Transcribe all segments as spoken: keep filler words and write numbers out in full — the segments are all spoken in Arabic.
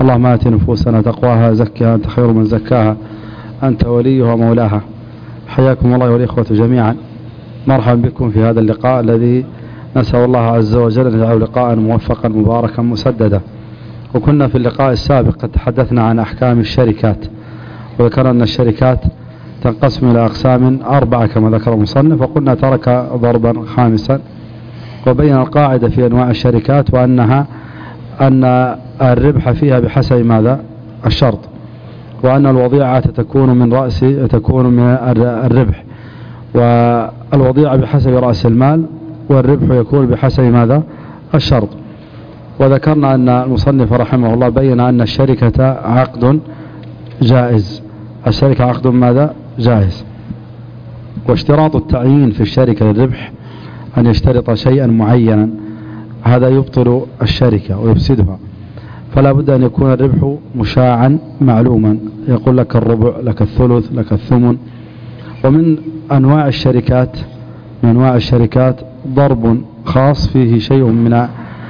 اللهم آت نفوسنا تقواها زكها أنت خير من زكاها أنت وليها ومولاها. حياكم الله والإخوة جميعا، مرحبا بكم في هذا اللقاء الذي نسأل الله عز وجل أن يجعله لقاء موفقا مباركا مسددا. وكنا في اللقاء السابق قد تحدثنا عن أحكام الشركات، وذكرنا أن الشركات تنقسم إلى أقسام أربعة كما ذكر المصنف، وقلنا ترك ضربا خامسا وبين القاعدة في أنواع الشركات، وأنها أن الربح فيها بحسب ماذا؟ الشرط، وأن الوضيعة تكون من رأس تكون من الربح، والوضيعة بحسب رأس المال، والربح يكون بحسب ماذا؟ الشرط. وذكرنا أن المصنف رحمه الله بين أن الشركة عقد جائز، الشركة عقد ماذا؟ جائز. واشتراط التعيين في الشركة للربح أن يشترط شيئا معينا، هذا يبطل الشركة ويفسدها، فلا بد أن يكون الربح مشاعا معلوما، يقول لك الربع، لك الثلث، لك الثمن. ومن أنواع الشركات من أنواع الشركات ضرب خاص فيه شيء من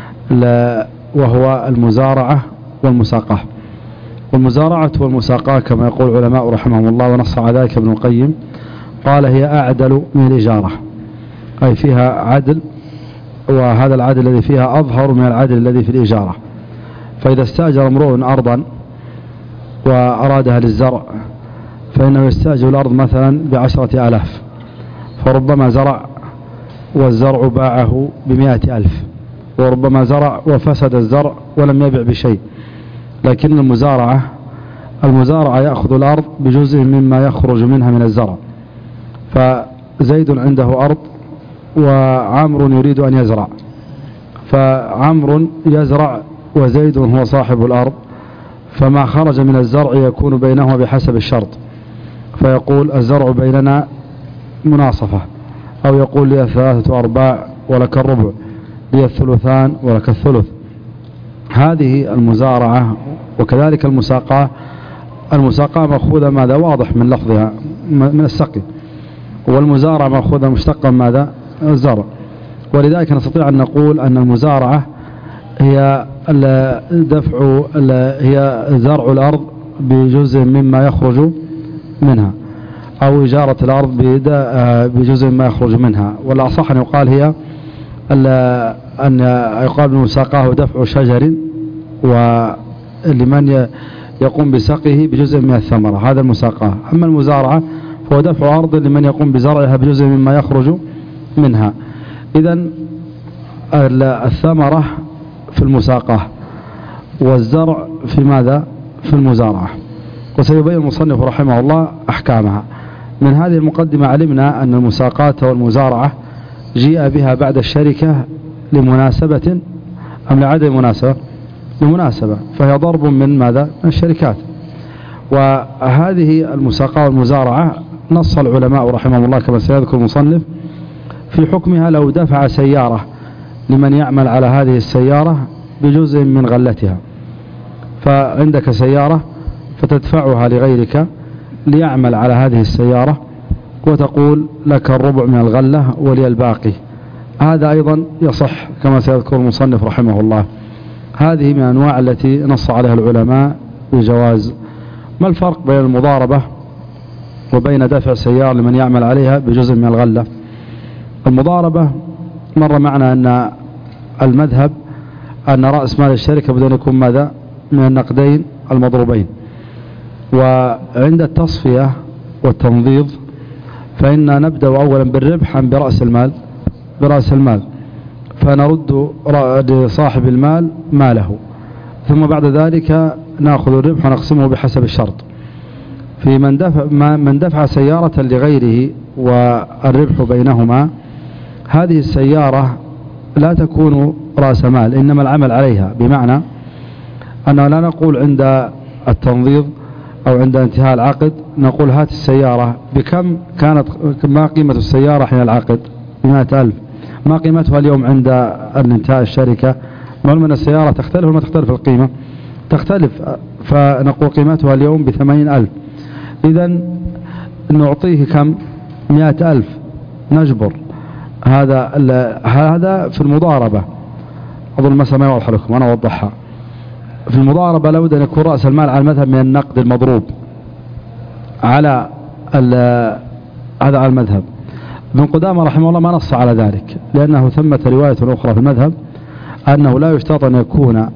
وهو المزارعة والمساقة. والمزارعة والمساقة كما يقول العلماء رحمهم الله، ونص على ذلك ابن القيم، قال هي أعدل من الإجارة، أي فيها عدل، وهذا العدل الذي فيها أظهر من العدل الذي في الإجارة. فإذا استأجر امرؤ أرضا وأرادها للزرع، فإنه يستأجر الأرض مثلا بعشرة آلاف، فربما زرع والزرع باعه بمائة ألف، وربما زرع وفسد الزرع ولم يبع بشيء. لكن المزارعة المزارعة يأخذ الأرض بجزء مما يخرج منها من الزرع، فزيد عنده أرض وعمر يريد أن يزرع، فعمر يزرع وزيد هو صاحب الأرض، فما خرج من الزرع يكون بينهما بحسب الشرط، فيقول الزرع بيننا مناصفة، أو يقول لي ثلاثة أرباع ولك الربع، لي الثلثان ولك الثلث. هذه المزارعة. وكذلك المساقاة، المساقاة مأخوذة ماذا؟ واضح من لفظها من السقي، والمزارعة مأخوذة مشتقا ماذا؟ الزرع. ولذلك نستطيع أن نقول أن المزارعة هي دفع هي زرع الأرض بجزء مما يخرج منها، أو إجارة الأرض بجزء مما يخرج منها. والأصح أن يقال هي أن يقال بالمساقاة دفع شجر ولمن يقوم بسقيه بجزء من الثمرة، هذا المساقاة. أما المزارعة فهو دفع أرض لمن يقوم بزرعها بجزء مما يخرج منها. إذن الثمرة في المساقاة، والزرع في ماذا؟ في المزارعة. وسيبين المصنف رحمه الله أحكامها. من هذه المقدمة علمنا أن المساقاة والمزارعة جيء بها بعد الشركة لمناسبة أم لعدم مناسبة؟ لمناسبة، فهي ضرب من ماذا؟ من الشركات. وهذه المساقاة والمزارعة نص العلماء رحمهم الله كما سيذكر المصنف في حكمها لو دفع سيارة لمن يعمل على هذه السيارة بجزء من غلتها، فعندك سيارة فتدفعها لغيرك ليعمل على هذه السيارة، وتقول لك الربع من الغلة ولي الباقي، هذا أيضا يصح كما سيذكر المصنف رحمه الله. هذه من أنواع التي نص عليها العلماء بجواز. ما الفرق بين المضاربة وبين دفع سيارة لمن يعمل عليها بجزء من الغلة؟ المضاربة مر معنا أن المذهب أن رأس مال الشركة بدون يكون ماذا؟ من النقدين المضروبين. وعند التصفية والتنظيف فإن نبدأ أولا بالربح عن برأس المال برأس المال فنرد لصاحب المال ماله، ثم بعد ذلك نأخذ الربح ونقسمه بحسب الشرط. في من دفع, من دفع سيارة لغيره والربح بينهما، هذه السيارة لا تكون رأس مال، إنما العمل عليها، بمعنى أننا لا نقول عند التنظيف أو عند انتهاء العقد نقول هات السيارة بكم كانت، ما قيمة السيارة حين العقد؟ بمائة ألف. ما قيمتها اليوم عند انتهاء الشركة؟ معلوم أن السيارة تختلف وما تختلف القيمة؟ تختلف، فنقول قيمتها اليوم بثمانين ألف. إذن نعطيه كم؟ مئة ألف، نجبر. هذا هذا في المضاربة. أظن المسألة ما يوضح لكم، أنا أوضحها. في المضاربة لابد أن يكون رأس المال على المذهب من النقد المضروب على هذا على المذهب. ابن قدامة رحمه الله ما نص على ذلك، لأنه ثمة رواية أخرى في المذهب أنه لا يشترط أن يكون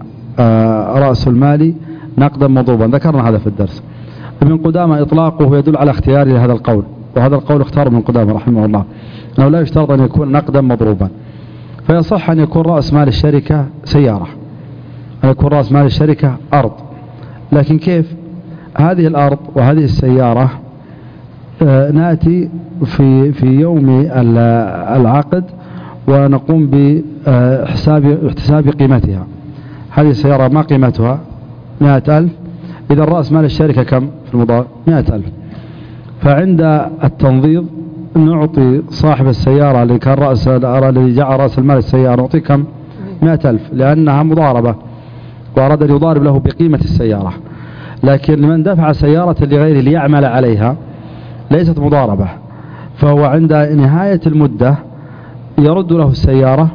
رأس المال نقدا مضروبا، ذكرنا هذا في الدرس. ابن قدامة إطلاقه يدل على اختياره لهذا القول، وهذا القول اختار ابن قدامة رحمه الله أنه لا يشترط أن يكون نقدا مضروبا، فيصح أن يكون رأس مال الشركة سيارة، أن يكون رأس مال الشركة أرض. لكن كيف هذه الأرض وهذه السيارة آه نأتي في في يوم العقد ونقوم بحساب احتساب قيمتها. هذه السيارة ما قيمتها؟ مئة ألف. إذا رأس مال الشركة كم في المضاربة؟ مئة ألف. فعند التنظير نعطي صاحب السيارة اللي كان رأس الذي جعل رأس المال السيارة نعطيه كم؟ مئة ألف، لأنها مضاربة وأراد أن يضارب له بقيمة السيارة. لكن لمن دفع سيارة لغيره ليعمل عليها ليست مضاربة، فهو عند نهاية المدة يرد له السيارة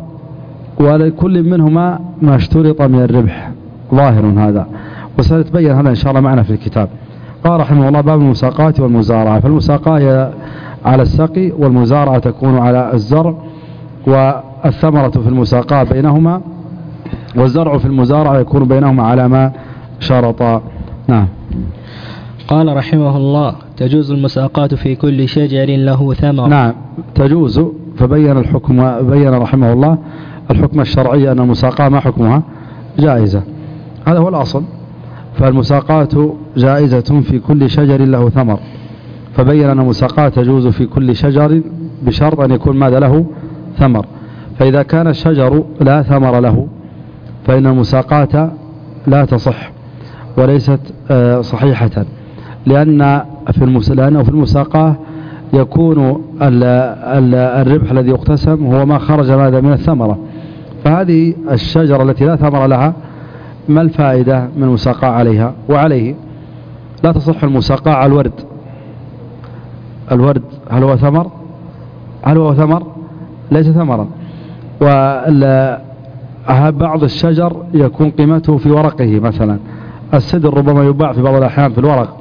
ولكل منهما ما اشترط من الربح. ظاهر هذا، وسنتبين هذا إن شاء الله معنا في الكتاب. قال رحمه الله: باب المساقات والمزارعة. فالمساقاة هي على السقي، والمزارعة تكون على الزرع، والثمرة في المساقاة بينهما، والزرع في المزارعة يكون بينهما على ما شرطا. نعم. قال رحمه الله: تجوز المساقات في كل شجر له ثمر. نعم تجوز. فبين الحكم، بين رحمه الله الحكم الشرعي أن المساقاة ما حكمها؟ جائزة. هذا هو الأصل. فالمساقات جائزة في كل شجر له ثمر، فبين أن المساقاة تجوز في كل شجر بشرط أن يكون ماذا له؟ ثمر. فإذا كان الشجر لا ثمر له فإن المساقاة لا تصح وليست صحيحة، لأن في المس... لأنه في المساقاة يكون ال... ال... الربح الذي يقتسم هو ما خرج ماذا من الثمرة. فهذه الشجرة التي لا ثمر لها ما الفائدة من المساقاة عليها؟ وعليه لا تصح المساقاة على الورد. الورد هل هو ثمر؟ هل هو ثمر؟ ليس ثمرا. وبعض الشجر يكون قيمته في ورقه، مثلا السدر ربما يباع في بعض الأحيان في الورق،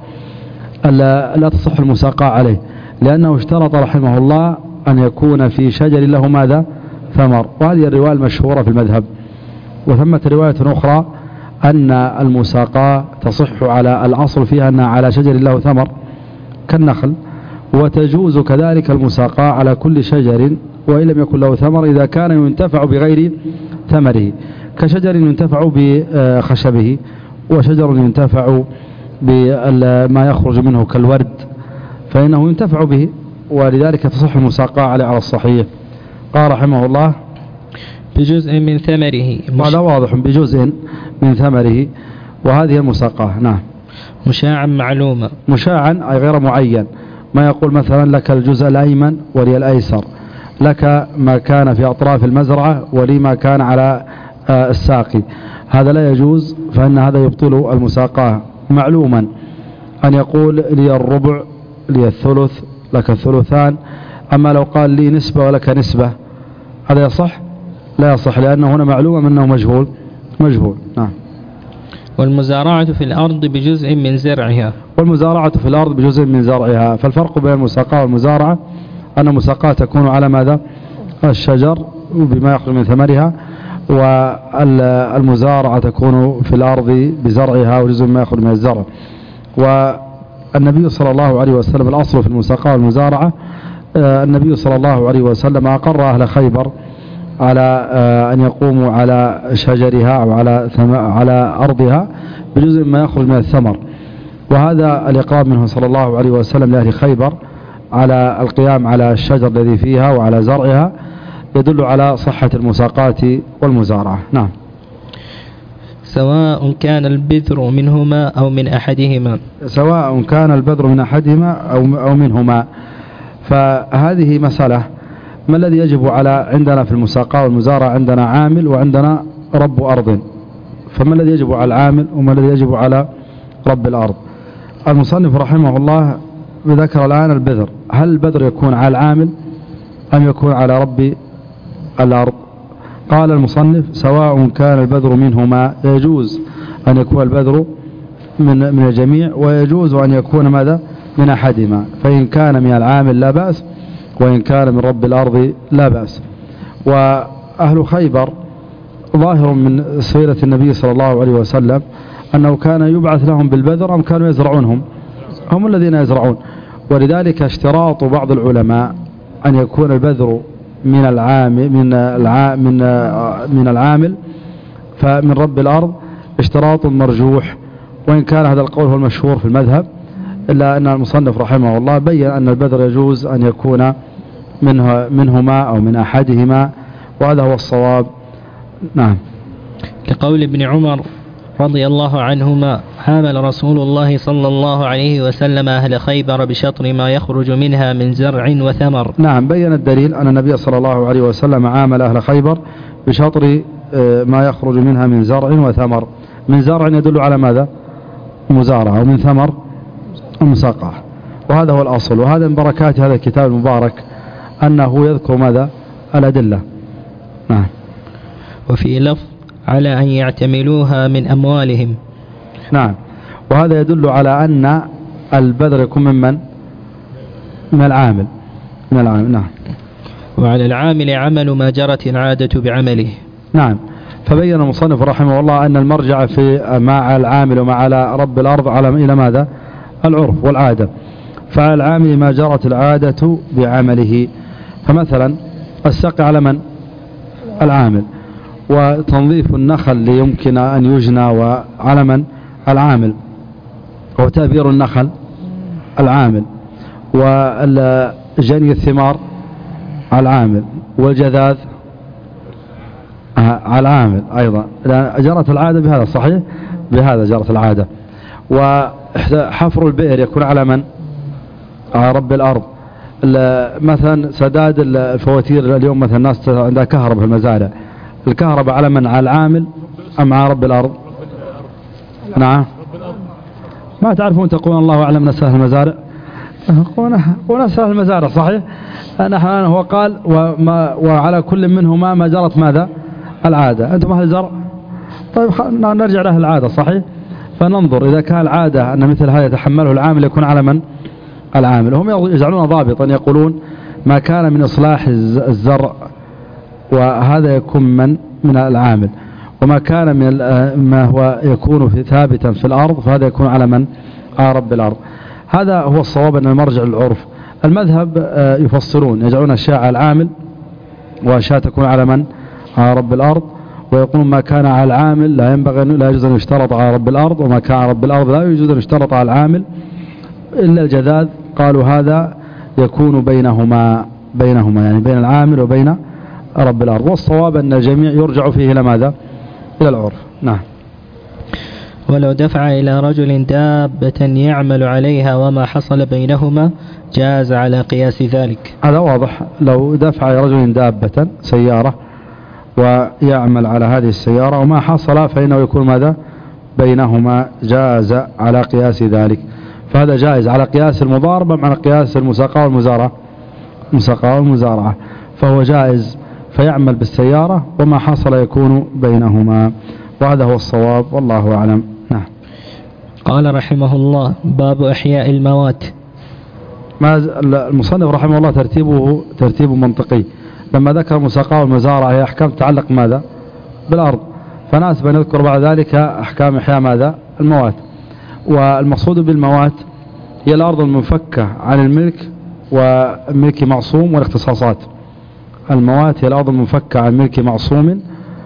لا تصح المساقاة عليه، لأنه اشترط رحمه الله أن يكون في شجر له ماذا؟ ثمر. وهذه الرواية المشهورة في المذهب. وثمة رواية أخرى أن المساقاة تصح على الأصل فيها أنها على شجر له ثمر كالنخل، وتجوز كذلك المساقاة على كل شجر وإن لم يكن له ثمر إذا كان ينتفع بغير ثمره، كشجر ينتفع بخشبه، وشجر ينتفع بما يخرج منه كالورد فإنه ينتفع به، ولذلك تصح المساقاة عليه على الصحيح. قال رحمه الله: بجزء من ثمره. هذا واضح، بجزء من ثمره، وهذه المساقاة. نعم. مشاعا معلومة. مشاعا أي غير معين، ما يقول مثلا لك الجزء الأيمن ولي الأيسر، لك ما كان في أطراف المزرعة ولي ما كان على الساقي، هذا لا يجوز، فإن هذا يبطل المساقاة. معلوما أن يقول لي الربع، لي الثلث، لك الثلثان. أما لو قال لي نسبة ولك نسبة هذا يصح؟ لا يصح، لأنه هنا معلومة منه مجهول مجهول. نعم. والمزارعة في الأرض بجزء من زرعها. والمزارعة في الأرض بجزء من زرعها. فالفرق بين المساقاة والمزارعة أن المساقاة تكون على ماذا؟ الشجر بما يخرج من ثمرها، والمزارعة تكون في الأرض بزرعها وجزء ما يخرج من الزرع. والنبي صلى الله عليه وسلم الأصل في المساقاة والمزارعة، النبي صلى الله عليه وسلم أقر أهل خيبر على أن يقوموا على شجرها أو على على أرضها بجزء ما يخرج من الثمر. وهذا الإقرار منه صلى الله عليه وسلم لأهل خيبر على القيام على الشجر الذي فيها وعلى زرعها يدل على صحة المساقاة والمزارعة. نعم. سواء كان البذر منهما أو من أحدهما. سواء كان البذر من أحدهما أو أو منهما. فهذه مسألة. ما الذي يجب على عندنا في المساقاة والمزارعة؟ عندنا عامل وعندنا رب أرض. فما الذي يجب على العامل وما الذي يجب على رب الأرض؟ المصنف رحمه الله ذكر الآن البذر. هل البذر يكون على العامل أم يكون على رب الأرض؟ قال المصنف: سواء كان البذر منهما، يجوز أن يكون البذر من من الجميع، ويجوز أن يكون ماذا من أحدهما، فإن كان من العامل لا بأس، وإن كان من رب الأرض لا بأس. وأهل خيبر ظاهر من سيرة النبي صلى الله عليه وسلم أنه كان يبعث لهم بالبذر أم كانوا يزرعونهم؟ هم الذين يزرعون. ولذلك اشتراط بعض العلماء أن يكون البذر من العامل من الع... من من العامل فمن رب الأرض اشتراط مرجوح، وإن كان هذا القول هو المشهور في المذهب، إلا أن المصنف رحمه الله بين أن البذر يجوز أن يكون منه منهما أو من أحدهما، وهذا هو الصواب. نعم. لقول ابن عمر رضي الله عنهما: عامل رسول الله صلى الله عليه وسلم أهل خيبر بشطر ما يخرج منها من زرع وثمر. نعم، بين الدليل أن النبي صلى الله عليه وسلم عامل أهل خيبر بشطر ما يخرج منها من زرع وثمر. من زرع يدل على ماذا؟ مزارعة، ومن ثمر مساقة، وهذا هو الأصل. وهذا من بركات هذا الكتاب المبارك أنه يذكر ماذا؟ الأدلة. نعم. وفي لفظ على أن يعتملوها من أموالهم. نعم، وهذا يدل على أن البذر يكون ممن؟ من العامل من العامل. نعم. وعلى العامل عمل ما جرت العادة بعمله. نعم. فبين المصنف رحمه الله أن المرجع في مع العامل ومع على رب الأرض على إلى ماذا؟ العرف والعادة. فعلى العامل ما جرت العادة بعمله. فمثلا السقي على من؟ العامل. وتنظيف النخل ليمكن أن يجنى وعلى من؟ العامل. وتأبير النخل العامل. وجني الثمار العامل. والجذاذ على العامل أيضا. جرت العادة بهذا، صحيح؟ بهذا جرت العادة. وحفر البئر يكون على من؟ على رب الأرض. مثلا سداد الفواتير اليوم، مثلا الناس عندها كهرباء في المزارع، الكهرباء على من؟ على العامل أم على رب الأرض؟ نعم. ما تعرفون تقول الله أعلم نسأل المزارع، ونسأل المزارع، صحيح؟ نحن هو قال وما وعلى كل منهما ما جرت ماذا؟ العادة. أنتم أهل زرع، طيب نرجع له العادة، صحيح؟ فننظر إذا كان العادة أن مثل هذا يتحمله العامل يكون على من؟ العامل. هم يجعلون ضابطا يقولون ما كان من إصلاح الزرع وهذا يكون من من العامل، وما كان من ما هو يكون في ثابتا في الأرض فهذا يكون على من؟ على رب الأرض. هذا هو الصواب، أن المرجع للعرف. المذهب يفصلون، يجعلون أشياء على العامل وأشياء تكون على من؟ على رب الأرض. ويقولون ما كان على العامل لا ينبغي لا يجوز أن يشترط على رب الأرض، وما كان على رب الأرض لا يجوز أن يشترط على العامل إلا الجذاذ. قالوا هذا يكون بينهما بينهما يعني بين العامل وبين رب الأرض. والصواب أن الجميع يرجع فيه إلى ماذا؟ إلى العرف. نعم. ولو دفع إلى رجل دابة يعمل عليها وما حصل بينهما جاز على قياس ذلك. هذا واضح. لو دفع إلى رجل دابة سيارة ويعمل على هذه السيارة وما حصل فإنه يكون ماذا؟ بينهما جاز على قياس ذلك. فهذا جائز على قياس المضاربة على قياس المساقة والمزارعة المساقة والمزارعة فهو جائز، فيعمل بالسيارة وما حصل يكون بينهما، وهذا هو الصواب والله أعلم. نعم. قال رحمه الله: باب إحياء الموات. ما المصنف رحمه الله ترتيبه ترتيب منطقي. لما ذكر المساقة والمزارعة هي أحكام تتعلق ماذا؟ بالأرض، فناسب أن يذكر بعد ذلك أحكام إحياء ماذا؟ الموات. والمقصود بالموات هي الأرض المنفكة عن الملك وملك معصوم والاختصاصات. الموات هي الأرض المنفكة عن ملك معصوم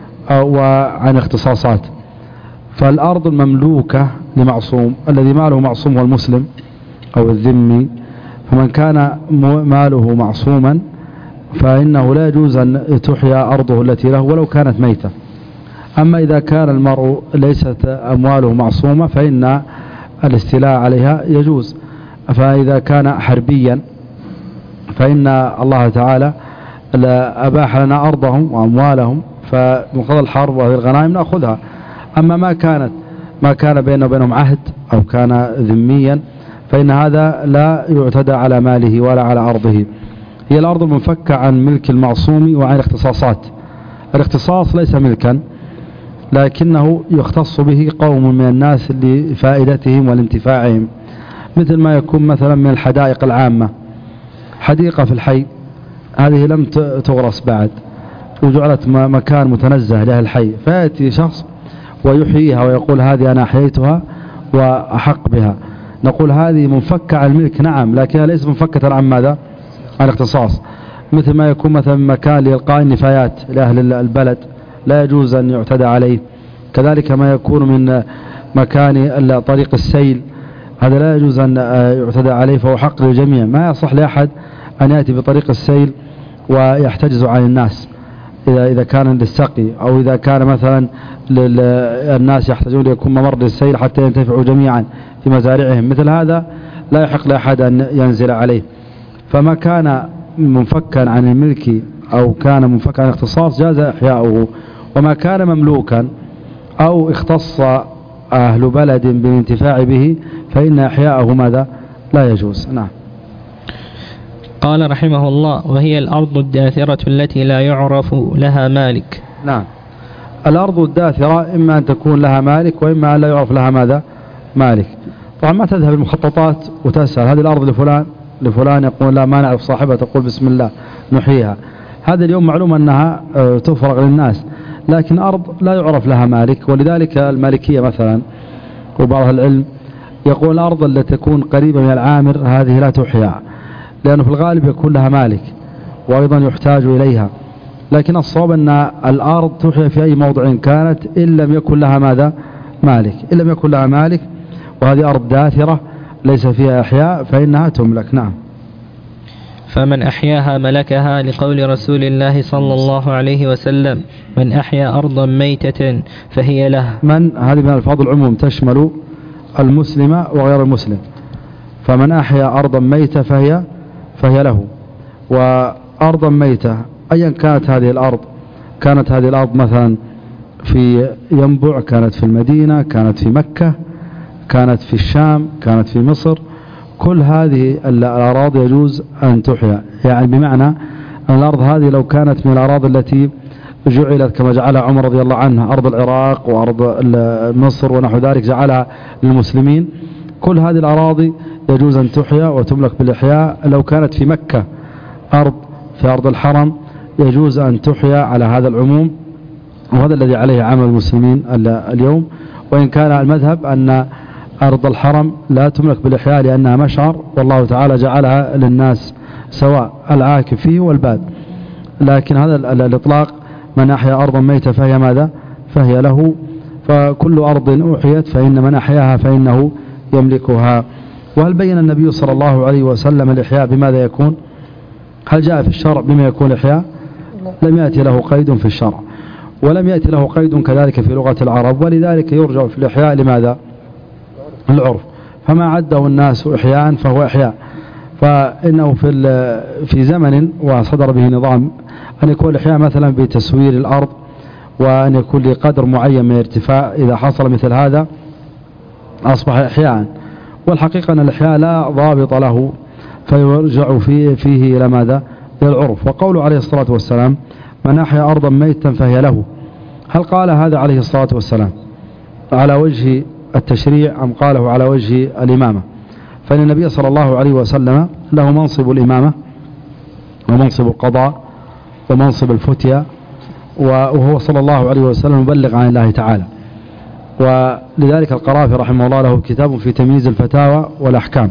وعن اختصاصات. فالأرض المملوكة لمعصوم، الذي ماله معصوم هو المسلم أو الذمي، فمن كان ماله معصوما فإنه لا يجوز أن تحيا أرضه التي له ولو كانت ميتة. أما إذا كان المرء ليست أمواله معصومة فإن الاستيلاء عليها يجوز. فإذا كان حربيا فإن الله تعالى أباح لنا أرضهم وأموالهم، فمقتضى الحرب وهذه الغنائم نأخذها. أما ما كانت ما كان بينه وبينهم عهد أو كان ذميا فإن هذا لا يعتدى على ماله ولا على أرضه. هي الأرض المنفكة عن ملك المعصوم وعن الاختصاصات. الاختصاص ليس ملكا، لكنه يختص به قوم من الناس لفائدتهم والانتفاعهم، مثل ما يكون مثلا من الحدائق العامة، حديقة في الحي هذه لم تغرس بعد وجعلت مكان متنزه لأهل الحي، فيأتي شخص ويحييها ويقول هذه أنا أحييتها وأحق بها، نقول هذه منفكة عن الملك نعم، لكنها ليس منفكة عن ماذا؟ عن الاختصاص. مثل ما يكون مثلا مكان لإلقاء النفايات لأهل البلد لا يجوز أن يعتدى عليه، كذلك ما يكون من مكان طريق السيل هذا لا يجوز أن يعتدى عليه، فهو حق للجميع، ما يصح لأحد أن يأتي بطريق السيل ويحتجز عن الناس إذا إذا كان للسقي، أو إذا كان مثلا الناس يحتاجون ليكون ممر للسيل حتى ينتفعوا جميعا في مزارعهم، مثل هذا لا يحق لأحد أن ينزل عليه. فما كان منفكا عن الملك أو كان منفكا عن الاختصاص جاز إحياؤه، وما كان مملوكا أو اختص أهل بلد بالانتفاع به فإن إحياءه ماذا؟ لا يجوز. نعم. قال رحمه الله: وهي الأرض الداثرة التي لا يعرف لها مالك. نعم، الأرض الداثرة إما أن تكون لها مالك وإما أن لا يعرف لها ماذا؟ مالك. طبعا ما تذهب المخططات وتسأل هذه الأرض لفلان لفلان يقول لا ما نعرف صاحبها، تقول بسم الله نحييها. هذا اليوم معلوم أنها تفرغ للناس، لكن أرض لا يعرف لها مالك، ولذلك المالكية مثلا وبعض العلم يقول الأرض التي تكون قريبة من العامر هذه لا تحيا، لأنه في الغالب يكون لها مالك وأيضا يحتاج إليها، لكن الصواب أن الأرض تحيا في أي موضع كانت إن لم يكن لها ماذا؟ مالك. إن لم يكن لها مالك وهذه أرض داثرة ليس فيها إحياء فإنها تملك. نعم. فمن أحياها ملكها، لقول رسول الله صلى الله عليه وسلم: من أحيا أرضا ميتة فهي له. من هذه من الفاظ العموم تشمل المسلم وغير المسلم، فمن أحيا أرضا ميتة فهي فهي له. وأرضا ميتة أيا كانت هذه الأرض، كانت هذه الأرض مثلا في ينبع، كانت في المدينة، كانت في مكة، كانت في الشام، كانت في مصر، كل هذه الأراضي يجوز أن تحيا، يعني بمعنى أن الأرض هذه لو كانت من الأراضي التي جعلت كما جعلها عمر رضي الله عنه أرض العراق وأرض مصر ونحو ذلك جعلها للمسلمين، كل هذه الأراضي يجوز أن تحيا وتملك بالإحياء. لو كانت في مكة أرض في أرض الحرم يجوز أن تحيا على هذا العموم، وهذا الذي عليه عمل المسلمين اليوم، وإن كان المذهب أن أرض الحرم لا تملك بالإحياء لأنها مشعر، والله تعالى جعلها للناس سواء العاكف فيه والباد، لكن هذا الإطلاق من أحيا أرضا ميتة فهي ماذا؟ فهي له. فكل أرض أحيت فإن من أحياها فإنه يملكها. وهل بين النبي صلى الله عليه وسلم الإحياء بماذا يكون؟ هل جاء في الشرع بما يكون الإحياء؟ لم يأتي له قيد في الشرع، ولم يأتي له قيد كذلك في لغة العرب، ولذلك يرجع في الإحياء لماذا؟ العرف. فما عده الناس إحياء فهو إحياء، فإنه في في زمن وصدر به نظام أن يكون الإحياء مثلا بتسوير الأرض، وأن يكون لقدر معين من ارتفاع، إذا حصل مثل هذا أصبح إحياء. والحقيقة أن الإحياء لا ضابط له، فيرجع فيه, فيه إلى ماذا؟ إلى العرف. وقوله عليه الصلاة والسلام: من أحيا أرضا ميتا فهي له، هل قال هذا عليه الصلاة والسلام على وجه التشريع أم قاله على وجه الإمامة؟ فإن النبي صلى الله عليه وسلم له منصب الإمامة ومنصب القضاء ومنصب الفتية، وهو صلى الله عليه وسلم مبلغ عن الله تعالى. ولذلك القرافي رحمه الله له كتاب في تمييز الفتاوى والأحكام.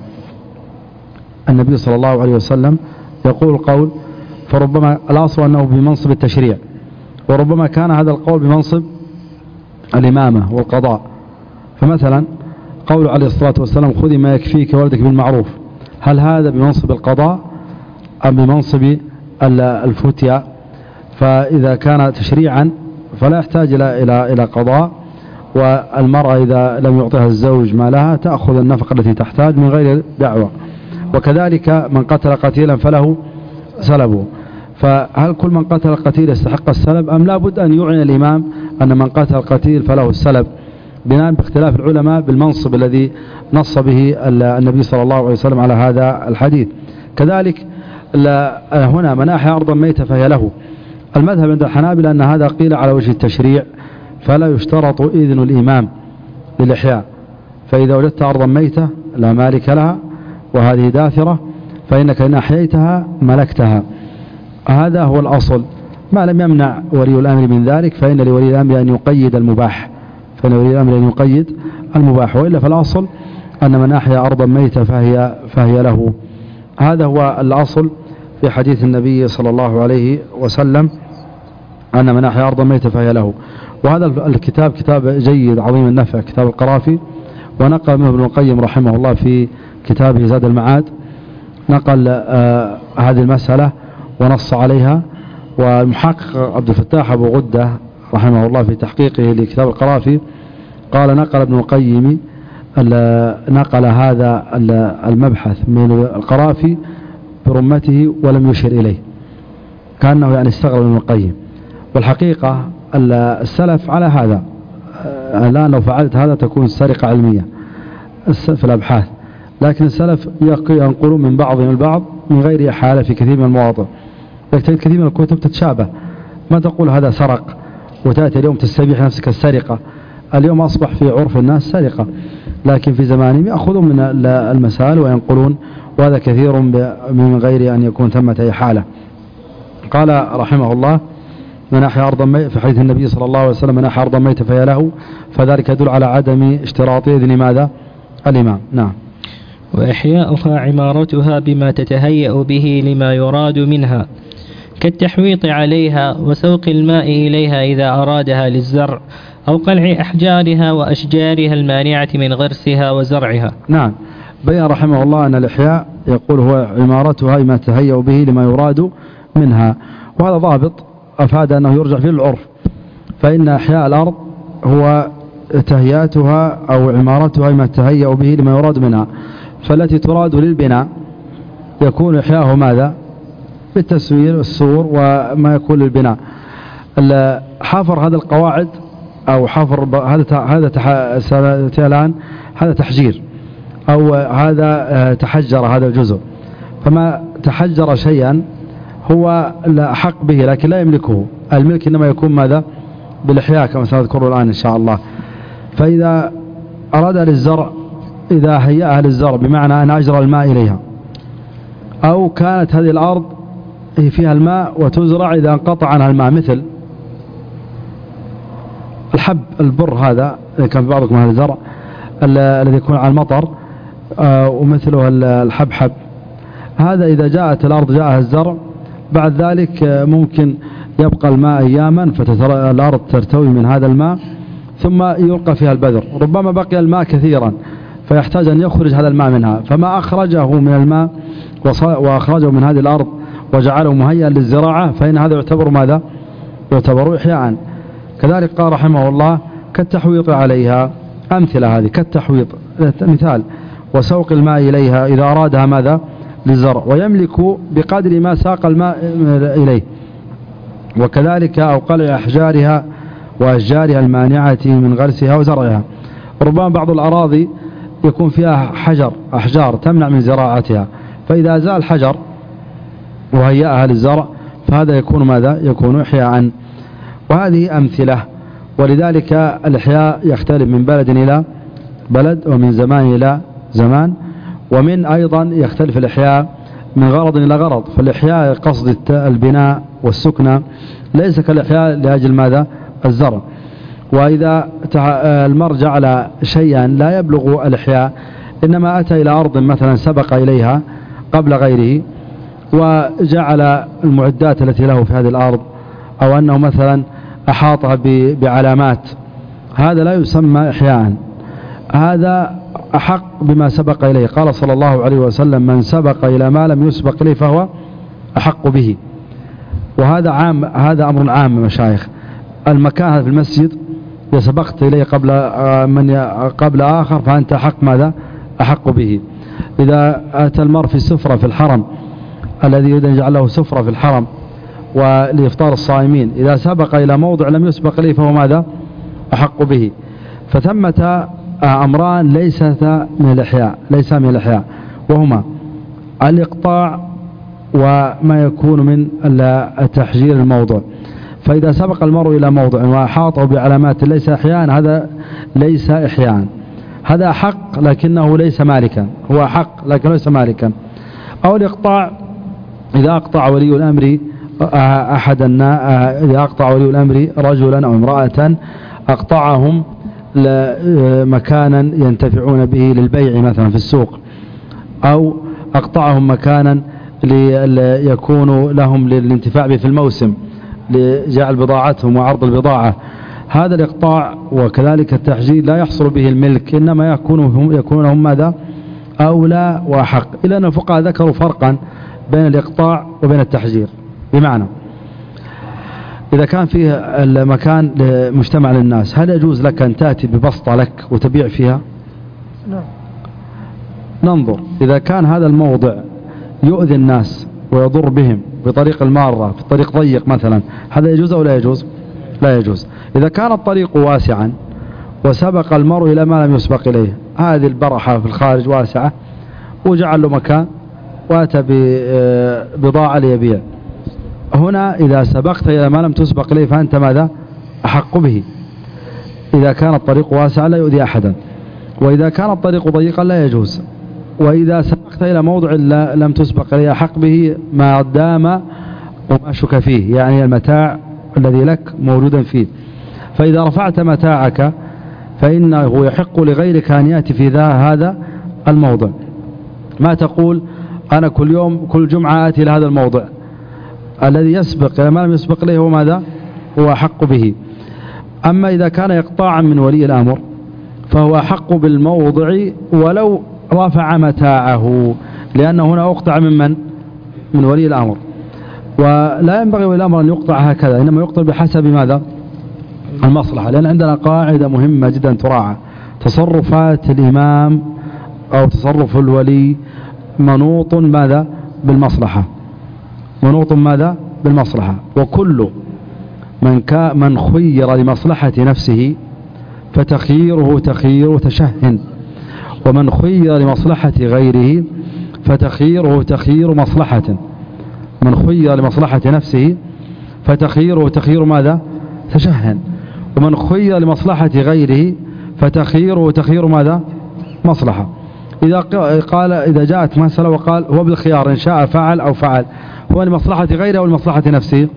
النبي صلى الله عليه وسلم يقول القول، فربما الأصل أنه بمنصب التشريع، وربما كان هذا القول بمنصب الإمامة والقضاء. فمثلا قول عليه الصلاة والسلام: خذي ما يكفيك ولدك بالمعروف، هل هذا بمنصب القضاء أم بمنصب الفتية؟ فإذا كان تشريعا فلا يحتاج إلى إلى إلى قضاء، والمرأة إذا لم يعطيها الزوج ما لها تأخذ النفقة التي تحتاج من غير دعوة. وكذلك من قتل قتيلا فله سلبه، فهل كل من قتل القتيل يستحق السلب أم لا بد أن يعلن الإمام أن من قتل القتيل فله السلب، بناء باختلاف العلماء بالمنصب الذي نص به النبي صلى الله عليه وسلم على هذا الحديث. كذلك هنا من أحيا أرضا ميتة فهي له. المذهب عند الحنابلة أن هذا قيل على وجه التشريع فلا يشترط إذن الإمام للإحياء. فإذا وجدت أرضا ميتة لا مالك لها وهذه داثرة فإنك إن أحييتها ملكتها. هذا هو الأصل، ما لم يمنع ولي الأمر من ذلك فإن لولي الأمر أن يقيد المباح، فإن ولي الأمر أن يقيد المباح، وإلا فالأصل أن من أحيا أرضا ميتة فهي, فهي له. هذا هو الأصل في حديث النبي صلى الله عليه وسلم أن من أحيا أرضا ميتة فهي له. وهذا الكتاب كتاب جيد عظيم النفع، كتاب القرافي، ونقل منه ابن القيم رحمه الله في كتابه زاد المعاد، نقل آه هذه المسألة ونص عليها. والمحقق عبد الفتاح أبو غدة رحمه الله في تحقيقه لكتاب القرافي قال نقل ابن القيم نقل هذا المبحث من القرافي برمته ولم يشر إليه، كأنه يعني استغرب ابن القيم. والحقيقة السلف على هذا، الآن لو فعلت هذا تكون سرقة علمية في الأبحاث، لكن السلف ينقلون من بعضهم البعض من غير حالة في كثير من المواضع. تجد كثير من الكتب تتشابه، ما تقول هذا سرق وتأتي اليوم تستبيح نفسك السرقة. اليوم أصبح في عرف الناس سرقة، لكن في زمانهم يأخذون من المسائل وينقلون، وهذا كثير من غير أن يكون ثمة أي حالة. قال رحمه الله من أحيا أرضا ميتة في حديث النبي صلى الله عليه وسلم من أحيا أرضا ميتة فهي له، فذلك يدل على عدم اشتراط إذن ماذا الإمام. نعم. وإحياؤها عمارتها بما تتهيأ به لما يراد منها كالتحويط عليها وسوق الماء إليها إذا أرادها للزرع أو قلع أحجارها وأشجارها المانعة من غرسها وزرعها. نعم. بين رحمه الله أن الإحياء يقول هو عمارتها ما تهيأ به لما يراد منها، وهذا ضابط أفاد أنه يرجع فيه العرف، فإن إحياء الأرض هو تهيئتها أو عمارتها ما تهيأ به لما يراد منها. فالتي تراد للبناء يكون إحياءه ماذا بالتسوير السور وما يكون للبناء. حفر هذا القواعد أو حفر هذا هذا الآن هذا تحجير أو هذا تحجر هذا الجزء، فما تحجر شيئا هو لا حق به لكن لا يملكه، الملك إنما يكون ماذا بالإحياء كما سنذكره الآن إن شاء الله. فإذا أراد للزرع إذا هيأها للزرع بمعنى أن أجرى الماء إليها، أو كانت هذه الأرض فيها الماء وتزرع إذا انقطع عنها الماء، مثل الحب البر هذا كان في بعضكم هذا الزرع الذي يكون على المطر، ومثله الحبحب، هذا إذا جاءت الأرض جاءها الزرع بعد ذلك ممكن يبقى الماء أياما فالأرض ترتوي من هذا الماء ثم يلقى فيها البذر، ربما بقي الماء كثيرا فيحتاج أن يخرج هذا الماء منها، فما أخرجه من الماء وأخرجه من هذه الأرض وجعله مهيئا للزراعة فإن هذا يعتبر ماذا يعتبر إحياء. كذلك قال رحمه الله كالتحويط عليها، أمثلة هذه كالتحويط مثال، وسوق الماء إليها إذا أرادها ماذا للزرع ويملك بقدر ما ساق الماء إليه، وكذلك أو قلع أحجارها وأشجارها المانعة من غرسها وزرعها. ربما بعض الأراضي يكون فيها حجر أحجار تمنع من زراعتها، فإذا زال الحجر وهيأها للزرع فهذا يكون ماذا يكون إحياء. وهذه أمثلة، ولذلك الإحياء يختلف من بلد إلى بلد ومن زمان إلى زمان، ومن أيضا يختلف الإحياء من غرض إلى غرض. فالإحياء قصد البناء والسكنة ليس كالإحياء لأجل ماذا الزرع. وإذا المرء جعل شيئا لا يبلغ الإحياء، إنما أتى إلى أرض مثلا سبق إليها قبل غيره وجعل المعدات التي له في هذه الأرض، أو أنه مثلا أحاطها بعلامات، هذا لا يسمى إحياء، هذا أحق بما سبق إليه. قال صلى الله عليه وسلم من سبق إلى ما لم يسبق إليه فهو أحق به. وهذا عام، هذا أمر عام مشايخ. المكان هذا في المسجد إذا سبقت إليه قبل من قبل آخر فأنت أحق ماذا أحق به. إذا أتى المرء في سفرة في الحرم الذي يريد أن يجعل له سفرة في الحرم ولإفطار الصائمين، إذا سبق إلى موضع لم يسبق إليه فهو ماذا أحق به. فثمة أمران ليستا من الإحياء ليس من الإحياء، وهما الإقطاع وما يكون من التحجير الموضوع. فإذا سبق المرء إلى موضع وأحاطه بعلامات ليس إحياء، هذا ليس إحياء، هذا حق لكنه ليس مالكا، هو حق لكنه ليس مالكا. أو الإقطاع، إذا أقطع ولي الأمر أحد إذا أقطع ولي الأمر رجلا أو امرأة أقطعهم مكانا ينتفعون به للبيع مثلا في السوق، أو أقطعهم مكانا ليكون لهم للانتفاع به في الموسم لجعل بضاعتهم وعرض البضاعة، هذا الإقطاع وكذلك التحجير لا يحصل به الملك، إنما يكون يكون لهم ماذا؟ أولى وحق. إلا أن الفقهاء ذكروا فرقا بين الإقطاع وبين التحجير، بمعنى إذا كان فيه المكان مجتمع للناس، هل يجوز لك أن تأتي ببسطة لك وتبيع فيها؟ نعم. ننظر إذا كان هذا الموضع يؤذي الناس ويضر بهم بطريق المارة في طريق ضيق مثلا، هذا يجوز أو لا يجوز؟ لا يجوز. إذا كان الطريق واسعا وسبق المرء إلى ما لم يسبق إليه، هذه البرحة في الخارج واسعة وجعل له مكان وأتى ببضاعة ليبيع، هنا إذا سبقت إلى ما لم تسبق إليه فأنت ماذا؟ أحق به. إذا كان الطريق واسعا لا يؤذي أحدا، وإذا كان الطريق ضيقا لا يجوز. وإذا سبقت إلى موضع لم تسبق إليه أحق به ما دام قماشك فيه، يعني المتاع الذي لك موجودا فيه. فإذا رفعت متاعك فإنه يحق لغيرك أن يأتي في ذا هذا الموضع. ما تقول أنا كل يوم كل جمعة آتي لهذا الموضع، الذي يسبق إلى ما لم يسبق إليه هو ماذا؟ هو أحق به. أما إذا كان يقطاعا من ولي الأمر فهو أحق بالموضع ولو رفع متاعه، لأنه هنا أقطع من من؟ من ولي الأمر. ولا ينبغي ولي الأمر أن يقطع هكذا، إنما يقطع بحسب ماذا؟ المصلحة. لأن عندنا قاعدة مهمة جدا تراعى: تصرفات الإمام أو تصرف الولي منوط ماذا؟ بالمصلحة، منوط ماذا؟ بالمصلحة. وكل من كا من خير لمصلحة نفسه فتخييره تخيير تشه، ومن خير لمصلحة غيره فتخييره تخيير مصلحة. من خير لمصلحة نفسه فتخييره تخيير ماذا؟ تشه، ومن خير لمصلحة غيره فتخييره تخيير ماذا؟ مصلحة. إذا قال إذا جاءت مسألة وقال هو بالخيار إن شاء فعل أو فعل، هو لمصلحة غيره أو لمصلحة نفسه؟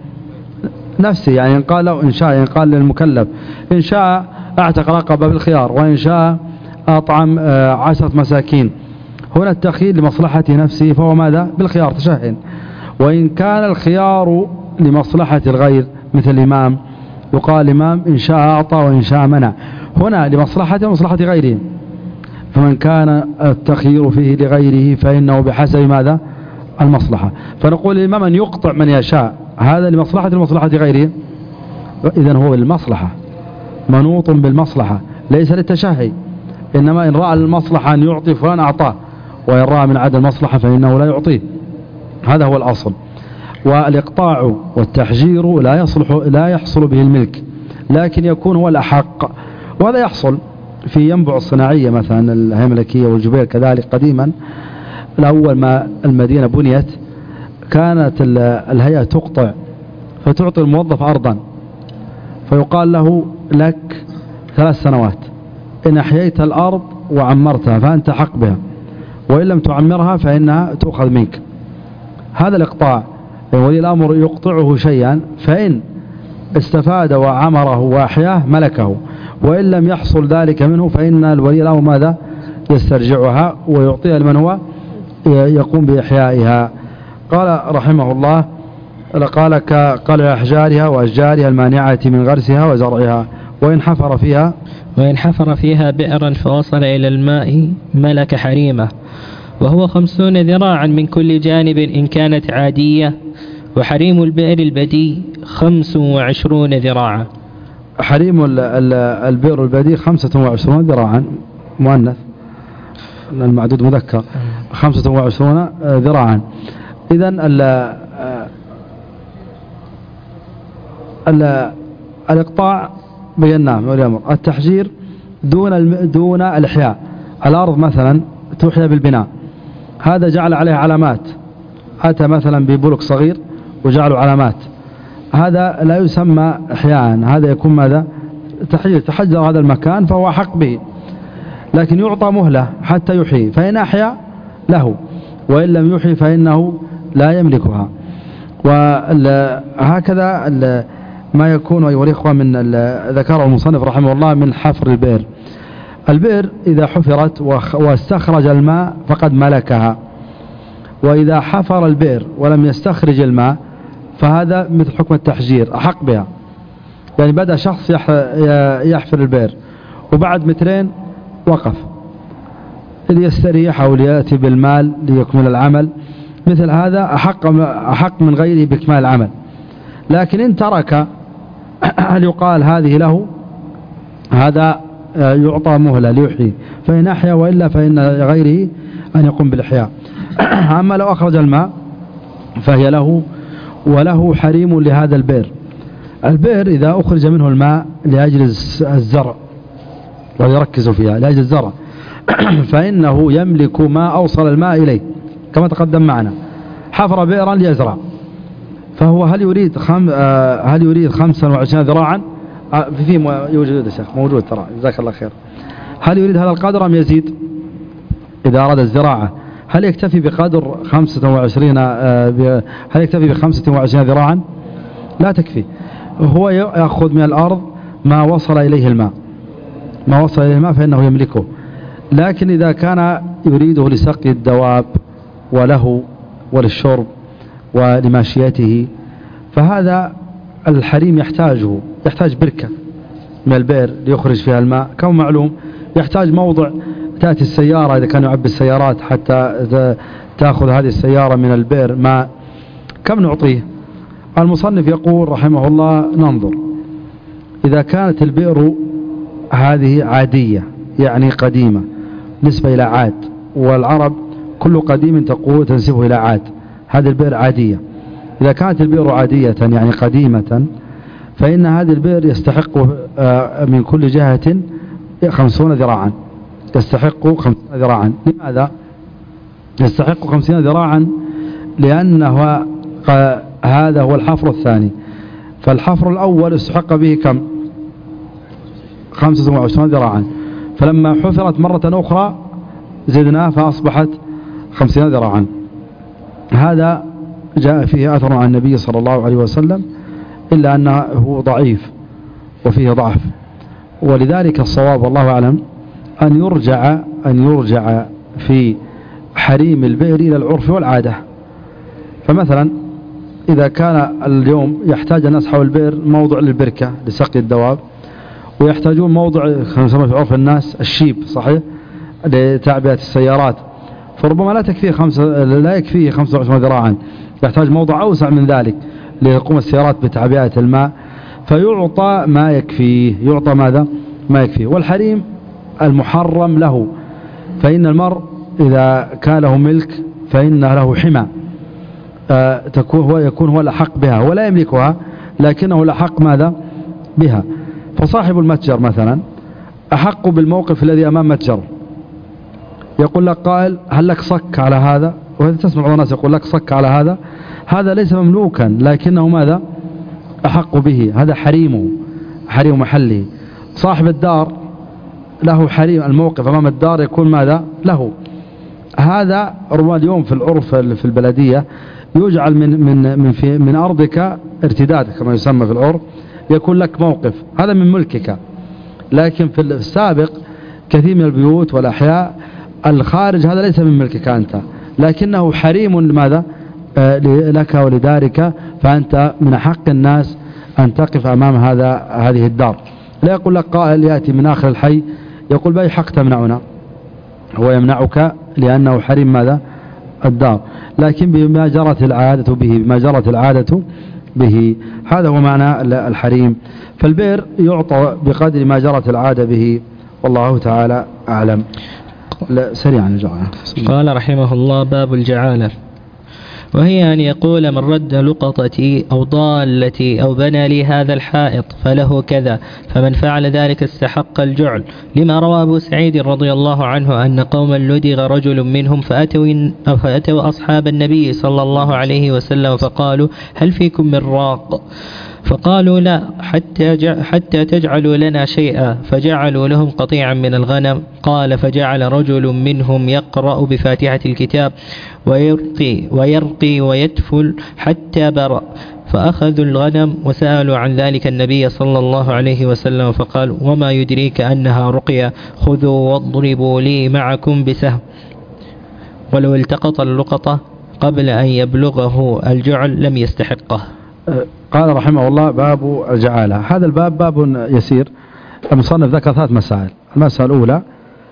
نفسه. يعني إن قال له إن شاء، يعني قال للمكلف إن شاء أعتق رقبة بالخيار، وإن شاء أطعم عشرة مساكين، هنا التخيير لمصلحة نفسه فهو ماذا؟ بالخيار تشهن. وإن كان الخيار لمصلحة الغير مثل الإمام، يقال الإمام إن شاء أعطى وإن شاء منع، هنا لمصلحة ومصلحة غيره. فمن كان التخيير فيه لغيره فإنه بحسب ماذا؟ المصلحة. فنقول الإمام أن يقطع من يشاء، هذا لمصلحة لمصلحة غيره، إذن هو المصلحة، منوط بالمصلحة ليس للتشهي. إنما إن رأى المصلحة أن يعطي فلان أعطاه، وإن رأى من عدم المصلحة فإنه لا يعطيه. هذا هو الأصل. والإقطاع والتحجير لا يصلح لا يحصل به الملك، لكن يكون هو الأحق. وهذا يحصل في ينبع الصناعية مثلا الهيملكية والجبيل كذلك. قديما الأول ما المدينة بنيت كانت الهيئة تقطع فتعطي الموظف أرضا، فيقال له لك ثلاث سنوات، إن أحييت الأرض وعمرتها فأنت حق بها، وإن لم تعمرها فإنها تؤخذ منك. هذا الإقطاع، ولي الأمر يقطعه شيئا، فإن استفاد وعمره وأحياه ملكه، وإن لم يحصل ذلك منه فإن الولي الأمر ماذا؟ يسترجعها ويعطيها لمن هو يقوم بإحيائها. قال رحمه الله قال قال لأحجارها وأشجارها المانعة من غرسها وزرعها، وإن حفر فيها وإن حفر فيها بئرا فوصل إلى الماء ملك حريمه، وهو خمسون ذراعا من كل جانب إن كانت عادية، وحريم البئر البدي خمس وعشرون ذراعا. حريم البئر البدي خمسة وعشرون ذراعا مؤنث، المعدود مذكر، خمسة وعشرون ذراعا. إذن الإقطاع بيناه ولي الأمر. التحجير دون دون الإحياء. الأرض مثلا تحيى بالبناء، هذا جعل عليها علامات، أتى مثلا ببلوك صغير وجعلوا علامات، هذا لا يسمى إحياء، هذا يكون ماذا؟ تحجير، تحجر هذا المكان فهو حق به، لكن يعطى مهلة حتى يحيي، فإن أحيا له وإن لم يحيي فإنه لا يملكها. وهكذا ما يكون أيها الإخوة من ذكره المصنف رحمه الله من حفر البئر. البئر إذا حفرت واستخرج الماء فقد ملكها، وإذا حفر البئر ولم يستخرج الماء فهذا مثل حكم التحجير، أحق بها. يعني بدأ شخص يحفر البئر وبعد مترين وقف ليستريح أو ليأتي بالمال ليكمل العمل، مثل هذا أحق, أحق من غيره بإكمال العمل. لكن إن ترك هل يقال هذه له؟ هذا يعطى مهلة ليحيي، فإن أحيا، وإلا فإن غيره أن يقوم بالإحياء. أما لو أخرج الماء فهي له، وله حريم لهذا البئر. البئر إذا أخرج منه الماء لأجل الزرع، ويركز فيها لأجل الزرع، فإنه يملك ما أوصل الماء إليه كما تقدم معنا. حفر بئرا ليزرع، فهو هل يريد خم هل يريد خمسا وعشرين ذراعا؟ في في يوجد يا شيخ موجود ترى، جزاك الله خير. هل يريد هذا القدر أم يزيد؟ إذا أراد الزراعة هل يكتفي بقدر خمسة وعشرين هل يكتفي بخمسة وعشرين ذراعا؟ لا تكفي، هو يأخذ من الأرض ما وصل إليه الماء، ما وصل إليه الماء فإنه يملكه. لكن إذا كان يريده لسقي الدواب وله وللشرب ولماشيته فهذا الحريم يحتاجه، يحتاج بركة من البئر ليخرج فيها الماء، كما معلوم يحتاج موضع تأتي السيارة إذا كان يعبي السيارات حتى تأخذ هذه السيارة من البئر ماء، كم نعطيه؟ المصنف يقول رحمه الله ننظر إذا كانت البئر هذه عادية يعني قديمة نسبة إلى عاد، والعرب كل قديم تقول تنسبه إلى عاد، هذه البئر عادية. إذا كانت البئر عادية يعني قديمة فإن هذه البئر يستحق من كل جهة خمسون ذراعا، يستحق خمسين ذراعا. لماذا يستحق خمسين ذراعا؟ لأنه هذا هو الحفر الثاني، فالحفر الأول استحق به كم؟ خمسة وعشرين ذراعا، فلما حفرت مرة أخرى زدناه فأصبحت خمسين ذراعا. هذا جاء فيه أثر عن النبي صلى الله عليه وسلم، إلا أنه ضعيف وفيه ضعف، ولذلك الصواب والله أعلم أن يرجع أن يرجع في حريم البئر إلى العرف والعادة. فمثلا إذا كان اليوم يحتاج الناس حول البئر موضع للبركة لسقي الدواب، ويحتاجون موضع خمسة في عرف الناس الشيب صحيح لتعبئة السيارات، فربما لا تكفيه خمسة لا يكفيه خمسة وعشرين ذراعا، يحتاج موضع أوسع من ذلك لتقوم السيارات بتعبئة الماء، فيعطى ما يكفيه، يعطى ماذا؟ ما يكفيه. والحريم المحرم له، فإن المرء إذا كان له ملك فإن له حمى آه تكون هو يكون هو الأحق بها ولا يملكها، لكنه الأحق ماذا؟ بها. فصاحب المتجر مثلا أحق بالموقف الذي أمام متجر، يقول لك قائل هل لك صك على هذا؟ وإذا تسمع بعض الناس يقول لك صك على هذا، هذا ليس مملوكا لكنه ماذا؟ أحق به، هذا حريمه، حريم محله. صاحب الدار له حريم، الموقف أمام الدار يكون ماذا؟ له. هذا ربما اليوم في العرف في البلدية يجعل من من من في من أرضك ارتداد كما يسمى في العرف، يكون لك موقف، هذا من ملكك. لكن في السابق كثير من البيوت والأحياء الخارج هذا ليس من ملكك أنت، لكنه حريم لماذا؟ آه لك ولدارك، فأنت من حق الناس أن تقف أمام هذا هذه الدار. لا يقول لك قائل يأتي من آخر الحي يقول بأي حق تمنعنا؟ هو يمنعك لأنه حريم ماذا؟ الدار، لكن بما جرت العادة به، بما جرت العادة به، هذا هو معنى الحريم. فالبئر يعطى بقدر ما جرت العادة به، والله تعالى أعلم. لا سريعا نرجع. قال رحمه الله: باب الجعالة. وهي أن يقول من رد لقطتي أو ضالتي أو بنى لي هذا الحائط فله كذا، فمن فعل ذلك استحق الجعل، لما روى أبو سعيد رضي الله عنه أن قوما لدغ رجل منهم فأتوا, فأتوا أصحاب النبي صلى الله عليه وسلم فقالوا هل فيكم من راق؟ فقالوا لا حتى, حتى تجعلوا لنا شيئا، فجعلوا لهم قطيعا من الغنم. قال فجعل رجل منهم يقرأ بفاتحة الكتاب ويرقي, ويرقي ويتفل حتى برأ، فأخذوا الغنم وسألوا عن ذلك النبي صلى الله عليه وسلم فقال وما يدريك أنها رقية، خذوا واضربوا لي معكم بسهم. ولو التقط اللقطة قبل أن يبلغه الجعل لم يستحقه. قال رحمه الله باب الجعالة. هذا الباب باب يسير. المصنف ذكر ثلاث مسائل. المسألة الأولى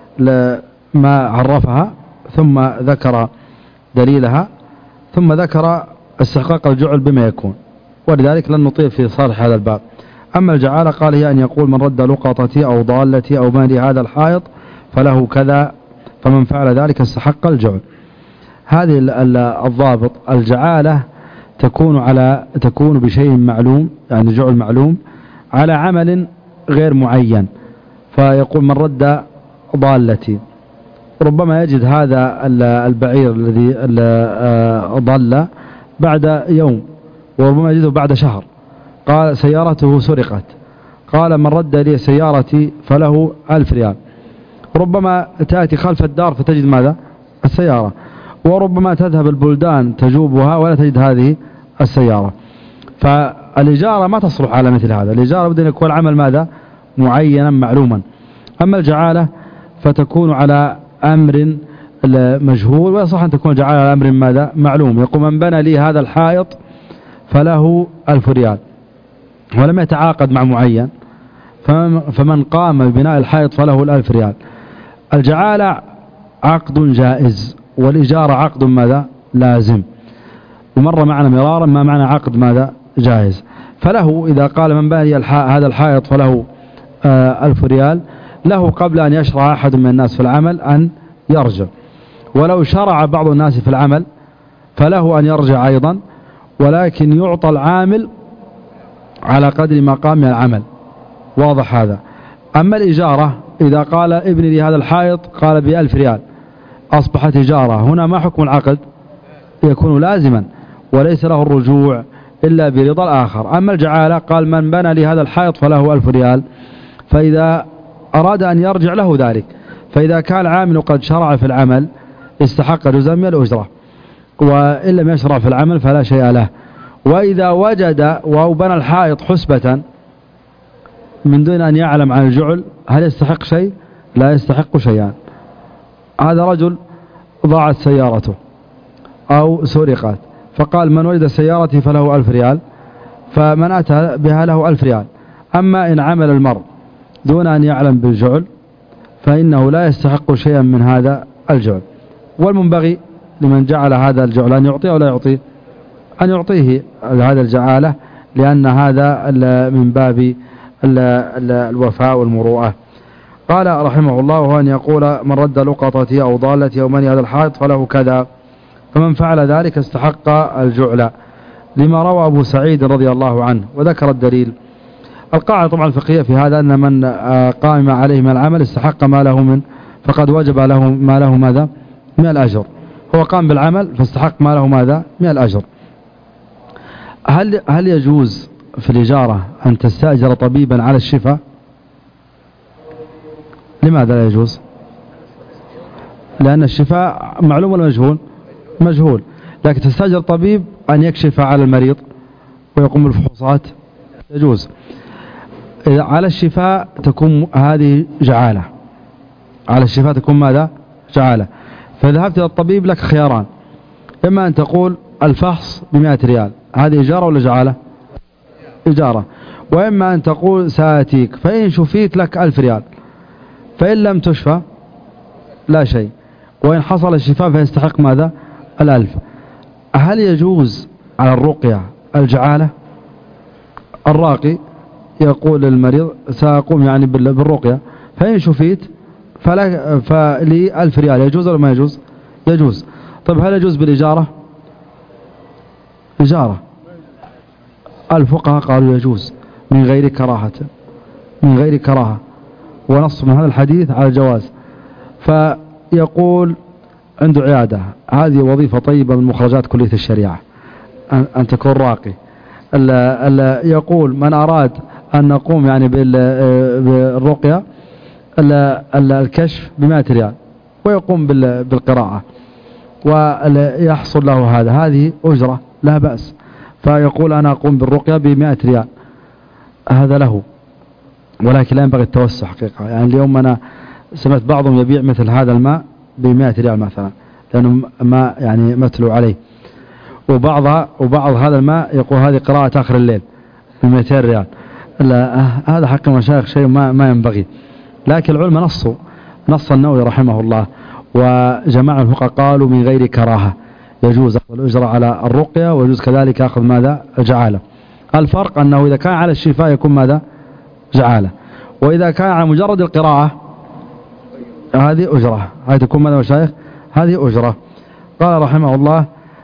ما عرفها، ثم ذكر دليلها، ثم ذكر استحقاق الجعل بما يكون، ولذلك لن نطيل في صالح هذا الباب. أما الجعالة قال هي أن يقول من رد لقطتي أو ضالتي أو مالي هذا الحائط فله كذا، فمن فعل ذلك استحق الجعل. هذه الضابط. الجعالة تكون على تكون بشيء معلوم، يعني جعل معلوم على عمل غير معين. فيقول من رد ضالتي، ربما يجد هذا البعير الذي ضل بعد يوم، وربما يجده بعد شهر. قال سيارته سرقت، قال من رد لي سيارتي فله ألف ريال. ربما تأتي خلف الدار فتجد ماذا؟ السيارة. وربما تذهب البلدان تجوبها ولا تجد هذه السيارة. فالإجارة ما تصلح على مثل هذا. الإجارة بدأ يكون العمل ماذا؟ معينا معلوما. أما الجعالة فتكون على أمر مجهول، ويصح أن تكون جعالة على أمر ماذا؟ معلوم. يقول من بنى لي هذا الحائط فله ألف ريال، ولم يتعاقد مع معين، فمن قام ببناء الحائط فله الألف ريال. الجعالة عقد جائز، والإجارة عقد ماذا؟ لازم. ومر معنا مرارا ما معنى عقد ماذا؟ جائز. فله إذا قال من بنى هذا الحائط فله آه ألف ريال، له قبل أن يشرع أحد من الناس في العمل أن يرجع، ولو شرع بعض الناس في العمل فله أن يرجع أيضا، ولكن يعطى العامل على قدر ما قام من العمل. واضح هذا. أما الإجارة إذا قال ابني لي هذا الحائط قال بألف ريال، أصبحت إجارة. هنا ما حكم العقد؟ يكون لازما وليس له الرجوع إلا برضا الآخر. أما الجعالة قال من بنى لي هذا الحائط فله ألف ريال، فإذا أراد أن يرجع له ذلك، فإذا كان العامل قد شرع في العمل استحق جزءا من الأجرة، وإن لم يشرع في العمل فلا شيء له. وإذا وجد وبنى الحائط حسبة من دون أن يعلم عن الجعل هل يستحق شيء؟ لا يستحق شيئا. هذا رجل ضاعت سيارته أو سرقت، فقال من وجد سيارتي فله ألف ريال، فمن أتى بها له ألف ريال. أما إن عمل المرء دون أن يعلم بالجعل فإنه لا يستحق شيئا من هذا الجعل. والمنبغي لمن جعل هذا الجعل أن يعطيه ولا يعطيه، أن يعطيه هذا الجعالة، لأن هذا من باب الوفاء والمروءة. قال رحمه الله وهو أن يقول من رد لقطتي أو ضالتي أو مني هذا الحائط فله كذا، فمن فعل ذلك استحق الجعل، لما روى أبو سعيد رضي الله عنه. وذكر الدليل. القاعدة طبعا الفقهية في هذا أن من قام عليه من العمل استحق ما له من، فقد وجب له ما له ماذا؟ من الأجر. هو قام بالعمل فاستحق ما له ماذا؟ من الأجر. هل هل يجوز في الإجارة أن تستأجر طبيبا على الشفاء؟ لماذا لا يجوز؟ لأن الشفاء معلوم ولا مجهول؟ مجهول. لكن تستأجر طبيب أن يكشف على المريض ويقوم بالفحوصات يجوز. إذا على الشفاء تكون هذه جعالة، على الشفاء تكون ماذا؟ جعالة. فذهبت إلى الطبيب لك خياران، إما أن تقول الفحص بمئة ريال، هذه إجارة ولا جعالة؟ إجارة. وإما أن تقول سآتيك فإن شفيت لك ألف ريال، فإن لم تشفى لا شيء، وإن حصل الشفاء فيستحق ماذا؟ الألف. هل يجوز على الرقية الجعالة؟ الراقي يقول للمريض سأقوم يعني بالرقية، فإن شفيت فلا فلي ألف ريال، يجوز ولا ما يجوز؟ يجوز. طيب هل يجوز بالإجارة؟ إجارة. الفقهاء قالوا يجوز من غير كراهة، من غير كراهة، ونص من هذا الحديث على الجواز. فيقول عنده عيادة، هذه وظيفة طيبة من مخرجات كلية الشريعة أن تكون راقي. ألا ألا يقول من أراد أن نقوم يعني بالرقية الكشف بمائة ريال ويقوم بالقراءة ويحصل له هذا، هذه أجرة لا بأس. فيقول أنا أقوم بالرقية بمائة ريال، هذا له، ولكن لا ينبغي التوسع حقيقة. يعني اليوم أنا سمعت بعضهم يبيع مثل هذا الماء بمائة ريال مثلا، لأنه ما يعني مثلوا عليه. وبعضها وبعض هذا الماء يقول هذه قراءة آخر الليل بمئتين ريال. لا، هذا حق المشايخ شيء ما ما ينبغي. لكن العلماء نصوا، نص النووي رحمه الله وجماعة الفقهاء قالوا من غير كراهة يجوز أخذ الأجرة على الرقية، ويجوز كذلك أخذ ماذا؟ جعالة. الفرق أنه إذا كان على الشفاء يكون ماذا؟ جعالة، وإذا كان على مجرد القراءة هذه أجرة، هذه تكون ماذا مشايخ؟ هذه أجرة. قال رحمه الله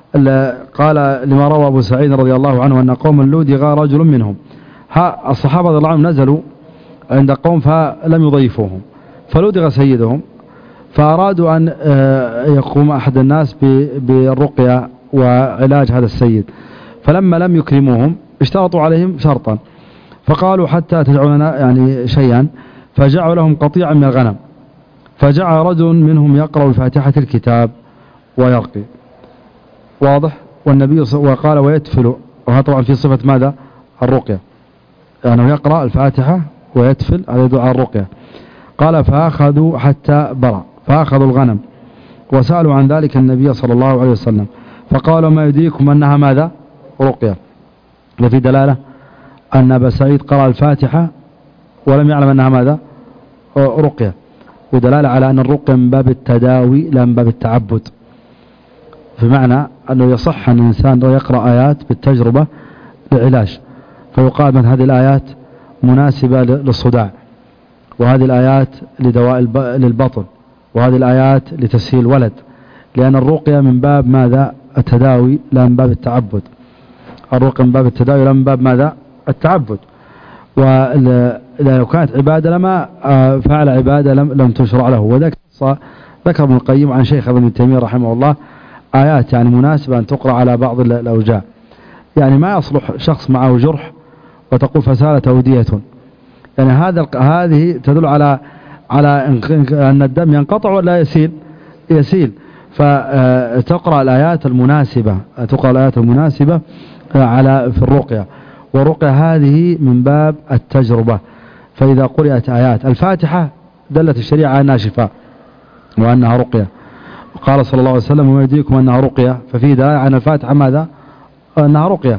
قال لما روى أبو سعيد رضي الله عنه أن قوم لودغ رجل منهم. ها الصحابة رضي الله عنهم نزلوا عند قوم فلم يضيفوهم، فلودغ سيدهم، فأرادوا أن يقوم أحد الناس بالرقية وعلاج هذا السيد، فلما لم يكرموهم اشترطوا عليهم شرطا، فقالوا حتى تجعلنا يعني شيئا، فجعلوا لهم قطيعا من الغنم، فجعل رجل منهم يقرأ الفاتحة الكتاب ويرقي، واضح. والنبي وقال ويتفل، وهذا طبعا في صفة ماذا؟ الرقية، يعني يقرأ الفاتحة ويتفل على دعاء الرقية. قال فأخذوا حتى برأ، فأخذوا الغنم وسألوا عن ذلك النبي صلى الله عليه وسلم، فقالوا ما يدريكم أنها ماذا؟ رقية. وفي دلالة أن أبا سعيد قرأ الفاتحة ولم يعلم أنها ماذا؟ رقية، ودلالة على أن الرقية من باب التداوي لا من باب التعبد، بمعنى أنه يصح أن الإنسان يقرأ آيات بالتجربة للعلاج، فيقال من هذه الآيات مناسبة للصداع، وهذه الآيات لدواء للبطن، وهذه الآيات لتسهيل الولد، لأن الرقية من باب ماذا؟ التداوي لا من باب التعبد. الرقية من باب التداوي لا من باب ماذا؟ التعبد. ولو كانت عبادة لما فعل عبادة لم, لم تشرع له. وذلك ذكر ابن القيم عن شيخ ابن تيمية رحمه الله آيات يعني مناسبة أن تقرأ على بعض الأوجاع، يعني ما يصلح شخص معه جرح وتقول فسالت أودية، يعني هذا هذه تدل على على أن الدم ينقطع ولا يسيل؟ يسيل. فتقرأ الآيات المناسبة، تقرأ الآيات المناسبة على في الرقية، والرقية هذه من باب التجربة. فإذا قرأت آيات الفاتحة دلت الشريعة على أنها شفاء وأنها رقية، قال صلى الله عليه وسلم وما يدريكم أنها رقية، ففي دلالة عن الفاتحة ماذا؟ أنها رقية.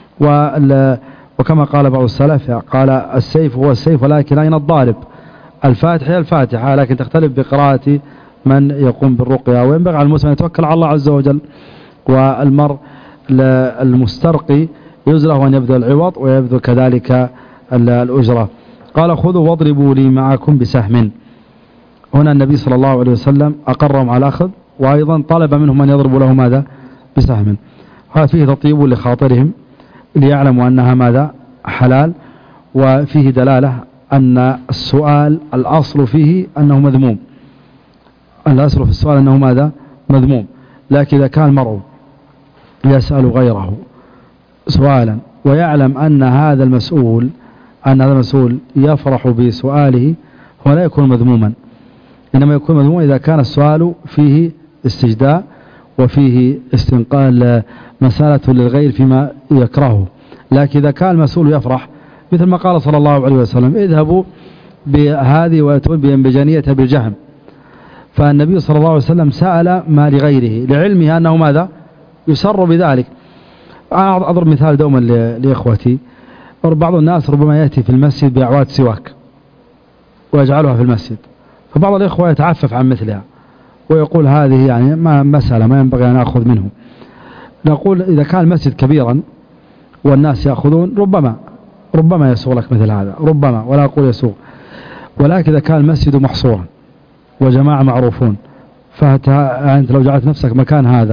وكما قال بعض السلف قال السيف هو السيف ولكن أين الضارب؟ الفاتحة هي الفاتحة، لكن تختلف بقراءة من يقوم بالرقية. وينبغي على المسلم يتوكل على الله عز وجل، والمرء المسترقي يزله أن يبذل العوض ويبذل كذلك الأجرة. قال خذوا واضربوا لي معكم بسهم. هنا النبي صلى الله عليه وسلم أقرهم على الأخذ، وأيضا طلب منهم أن يضربوا له ماذا؟ بسهم. هذا فيه تطيب لخاطرهم ليعلموا أنها ماذا؟ حلال. وفيه دلالة أن السؤال الأصل فيه أنه مذموم، الأصل في السؤال أنه ماذا؟ مذموم. لكن إذا كان المرء يسأل غيره سؤالا ويعلم أن هذا المسؤول أن هذا المسؤول يفرح بسؤاله، هو لا يكون مذموما، إنما يكون مذموما إذا كان السؤال فيه استجداء وفيه استنقال مسألة للغير فيما يكرهه. لكن إذا كان المسؤول يفرح مثل ما قال صلى الله عليه وسلم اذهبوا بهذه وأتون بأنبجانية بالجهم، فالنبي صلى الله عليه وسلم سأل ما لغيره لعلمه أنه ماذا؟ يسر بذلك. أنا أضرب مثال دوما لإخوتي، بعض الناس ربما يأتي في المسجد بأعواد سواك ويجعلها في المسجد، فبعض الإخوة يتعفف عن مثلها ويقول هذه يعني ما مسألة ما ينبغي أن أخذ منه. نقول إذا كان المسجد كبيرا والناس يأخذون ربما ربما يسوغ لك مثل هذا، ربما، ولا أقول يسوغ. ولكن إذا كان المسجد محصورا وجماعة معروفون، فأنت لو جعلت نفسك مكان هذا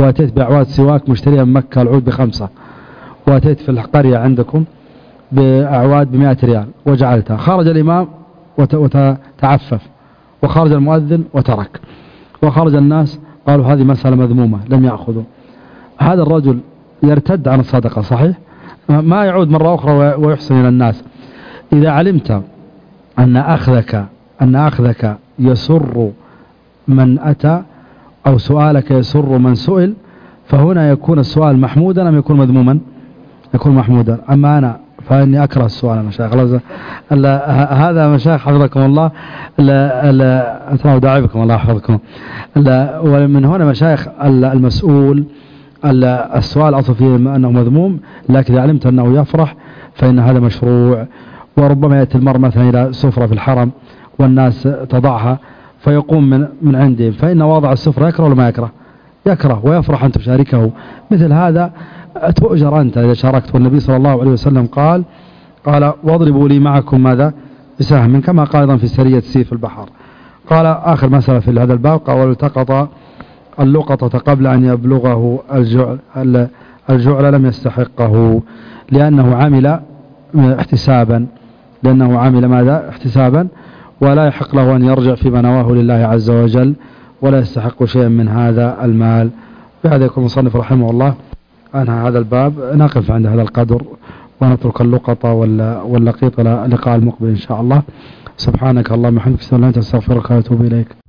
وأتيت بأعواد سواك مشتريها من مكة العود بخمسة، وأتيت في القرية عندكم بأعواد بمائة ريال وجعلتها، خرج الإمام وتعفف، وخرج المؤذن وترك، وخرج الناس قالوا هذه مسألة مذمومة لم يأخذوا. هذا الرجل يرتد عن الصدقة صحيح، ما يعود مرة أخرى ويحسن إلى الناس. إذا علمت أن أخذك أن أخذك يسر من أتى أو سؤالك يسر من سئل، فهنا يكون السؤال محمودا أم يكون مذموما؟ يكون محمودا. أما أنا فإني أكره السؤال يا مشايخ. هذا مشايخ حفظكم الله، لا لا أنتم داعبكم الله حفظكم. ومن هنا مشايخ المسؤول السؤال أصل فيه أنه مذموم، لكن إذا علمت أنه يفرح فإن هذا مشروع. وربما يأتي المرء مثلا إلى سفرة في الحرم والناس تضعها فيقوم من من عندهم، فإن واضع السفرة يكره ولا ما يكره؟ يكره، ويفرح أن تشاركه. مثل هذا تؤجر أنت إذا شاركت. والنبي صلى الله عليه وسلم قال قال واضربوا لي معكم ماذا؟ بسهم، كما قال أيضا في سرية سيف البحر. قال آخر مسألة في هذا الباب، قال والتقط اللقطة قبل أن يبلغه الجعل الجعل لم يستحقه، لأنه عمل احتسابا لأنه عمل ماذا؟ احتسابا، ولا يحق له أن يرجع فيما نواه لله عز وجل، ولا يستحق شيئا من هذا المال. بهذا يكون المصنف رحمه الله أنهى هذا الباب. نقف عند هذا القدر ونترك اللقطة واللقيط إلى اللقاء المقبل إن شاء الله. سبحانك اللهم وبحمدك أشهد أن لا إله إلا أنت أستغفرك وأتوب إليك.